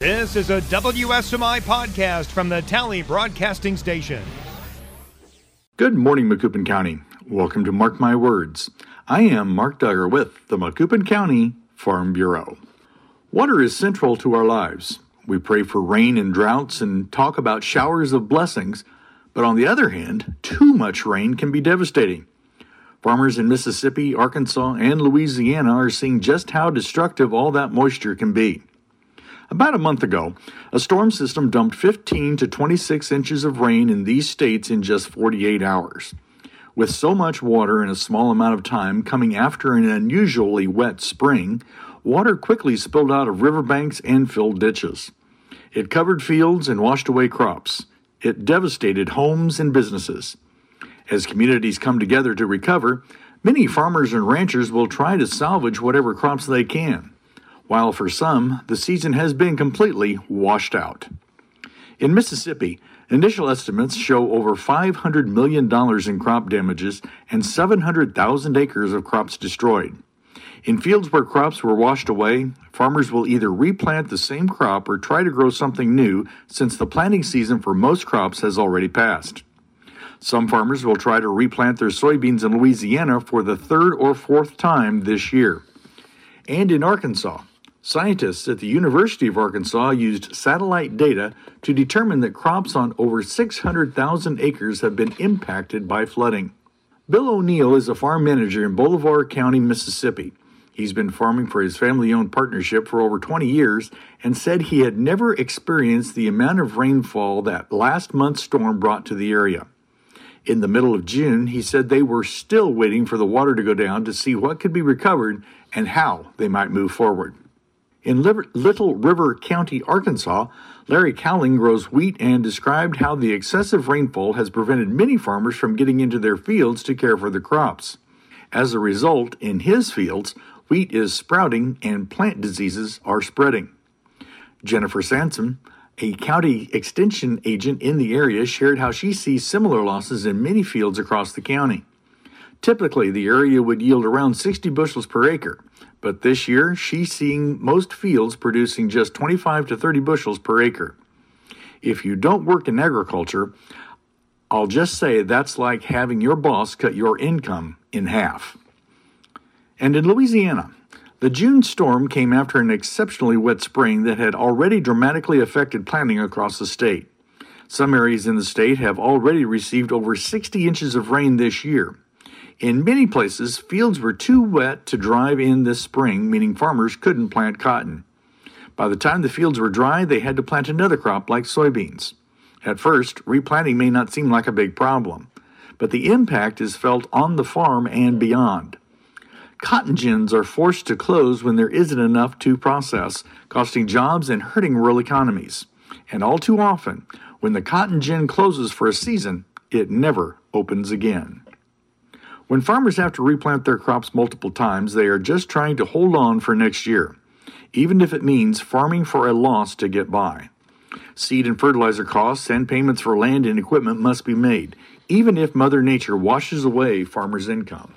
This is a WSMI podcast from the Tally Broadcasting Station. Good morning, Macoupin County. Welcome to Mark My Words. I am Mark Duggar with the Macoupin County Farm Bureau. Water is central to our lives. We pray for rain and droughts and talk about showers of blessings, but on the other hand, too much rain can be devastating. Farmers in Mississippi, Arkansas, and Louisiana are seeing just how destructive all that moisture can be. About a month ago, a storm system dumped 15 to 26 inches of rain in these states in just 48 hours. With so much water in a small amount of time coming after an unusually wet spring, water quickly spilled out of riverbanks and filled ditches. It covered fields and washed away crops. It devastated homes and businesses. As communities come together to recover, many farmers and ranchers will try to salvage whatever crops they can, while for some, the season has been completely washed out. In Mississippi, initial estimates show over $500 million in crop damages and 700,000 acres of crops destroyed. In fields where crops were washed away, farmers will either replant the same crop or try to grow something new since the planting season for most crops has already passed. Some farmers will try to replant their soybeans in Louisiana for the third or fourth time this year. And in Arkansas, scientists at the University of Arkansas used satellite data to determine that crops on over 600,000 acres have been impacted by flooding. Bill O'Neill is a farm manager in Bolivar County, Mississippi. He's been farming for his family-owned partnership for over 20 years and said he had never experienced the amount of rainfall that last month's storm brought to the area. In the middle of June, he said they were still waiting for the water to go down to see what could be recovered and how they might move forward. In Little River County, Arkansas, Larry Cowling grows wheat and described how the excessive rainfall has prevented many farmers from getting into their fields to care for the crops. As a result, in his fields, wheat is sprouting and plant diseases are spreading. Jennifer Sansom, a county extension agent in the area, shared how she sees similar losses in many fields across the county. Typically, the area would yield around 60 bushels per acre, but this year she's seeing most fields producing just 25 to 30 bushels per acre. If you don't work in agriculture, I'll just say that's like having your boss cut your income in half. And in Louisiana, the June storm came after an exceptionally wet spring that had already dramatically affected planting across the state. Some areas in the state have already received over 60 inches of rain this year. In many places, fields were too wet to drive in this spring, meaning farmers couldn't plant cotton. By the time the fields were dry, they had to plant another crop like soybeans. At first, replanting may not seem like a big problem, but the impact is felt on the farm and beyond. Cotton gins are forced to close when there isn't enough to process, costing jobs and hurting rural economies. And all too often, when the cotton gin closes for a season, it never opens again. When farmers have to replant their crops multiple times, they are just trying to hold on for next year, even if it means farming for a loss to get by. Seed and fertilizer costs and payments for land and equipment must be made, even if Mother Nature washes away farmers' income.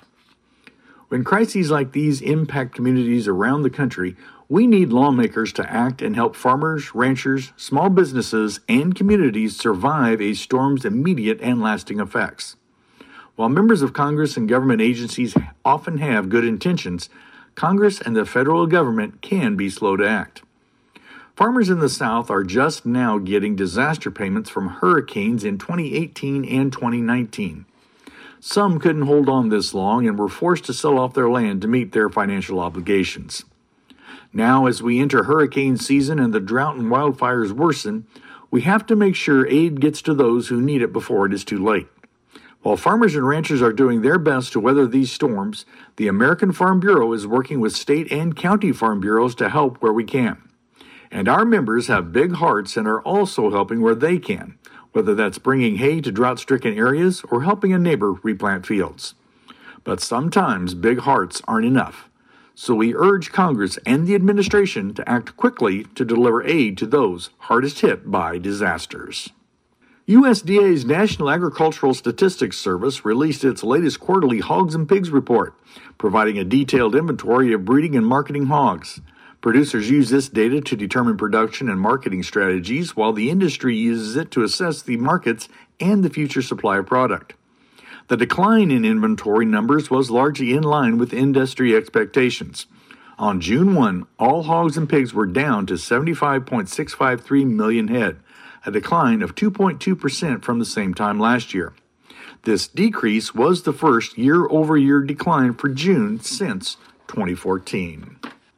When crises like these impact communities around the country, we need lawmakers to act and help farmers, ranchers, small businesses, and communities survive a storm's immediate and lasting effects. While members of Congress and government agencies often have good intentions, Congress and the federal government can be slow to act. Farmers in the South are just now getting disaster payments from hurricanes in 2018 and 2019. Some couldn't hold on this long and were forced to sell off their land to meet their financial obligations. Now, as we enter hurricane season and the drought and wildfires worsen, we have to make sure aid gets to those who need it before it is too late. While farmers and ranchers are doing their best to weather these storms, the American Farm Bureau is working with state and county farm bureaus to help where we can. And our members have big hearts and are also helping where they can, whether that's bringing hay to drought-stricken areas or helping a neighbor replant fields. But sometimes big hearts aren't enough, so we urge Congress and the administration to act quickly to deliver aid to those hardest hit by disasters. USDA's National Agricultural Statistics Service released its latest quarterly Hogs and Pigs report, providing a detailed inventory of breeding and marketing hogs. Producers use this data to determine production and marketing strategies, while the industry uses it to assess the markets and the future supply of product. The decline in inventory numbers was largely in line with industry expectations. On June 1, all hogs and pigs were down to 75.653 million head, a decline of 2.2% from the same time last year. This decrease was the first year-over-year decline for June since 2014.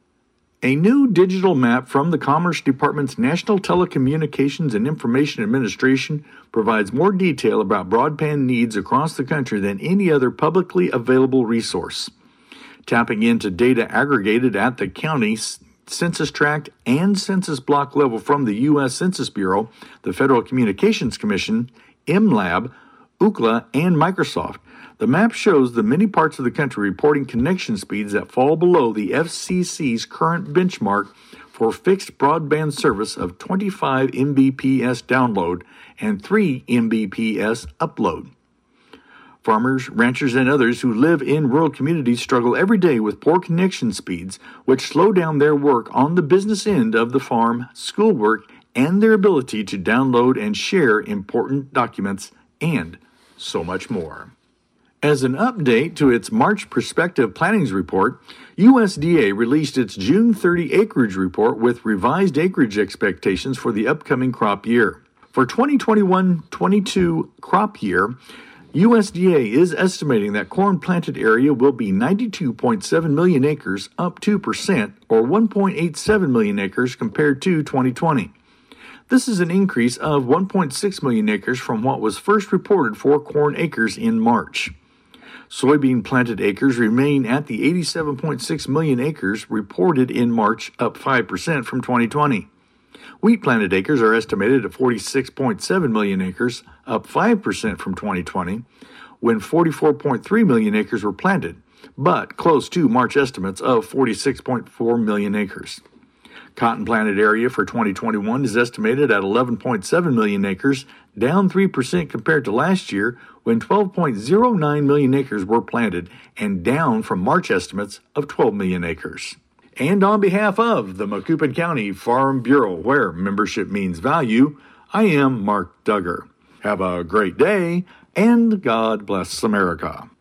A new digital map from the Commerce Department's National Telecommunications and Information Administration provides more detail about broadband needs across the country than any other publicly available resource. Tapping into data aggregated at the county, census tract, and census block level from the U.S. Census Bureau, the Federal Communications Commission, MLab, Ookla, and Microsoft, the map shows the many parts of the country reporting connection speeds that fall below the FCC's current benchmark for fixed broadband service of 25 Mbps download and 3 Mbps upload. Farmers, ranchers, and others who live in rural communities struggle every day with poor connection speeds, which slow down their work on the business end of the farm, schoolwork, and their ability to download and share important documents, and so much more. As an update to its March Prospective Plantings Report, USDA released its June 30 acreage report with revised acreage expectations for the upcoming crop year. For 2021-22 crop year, USDA is estimating that corn planted area will be 92.7 million acres, up 2%, or 1.87 million acres compared to 2020. This is an increase of 1.6 million acres from what was first reported for corn acres in March. Soybean planted acres remain at the 87.6 million acres reported in March, up 5% from 2020. Wheat planted acres are estimated at 46.7 million acres, up 5% from 2020, when 44.3 million acres were planted, but close to March estimates of 46.4 million acres. Cotton planted area for 2021 is estimated at 11.7 million acres, down 3% compared to last year when 12.09 million acres were planted and down from March estimates of 12 million acres. And on behalf of the Macoupin County Farm Bureau, where membership means value, I am Mark Duggar. Have a great day, and God bless America.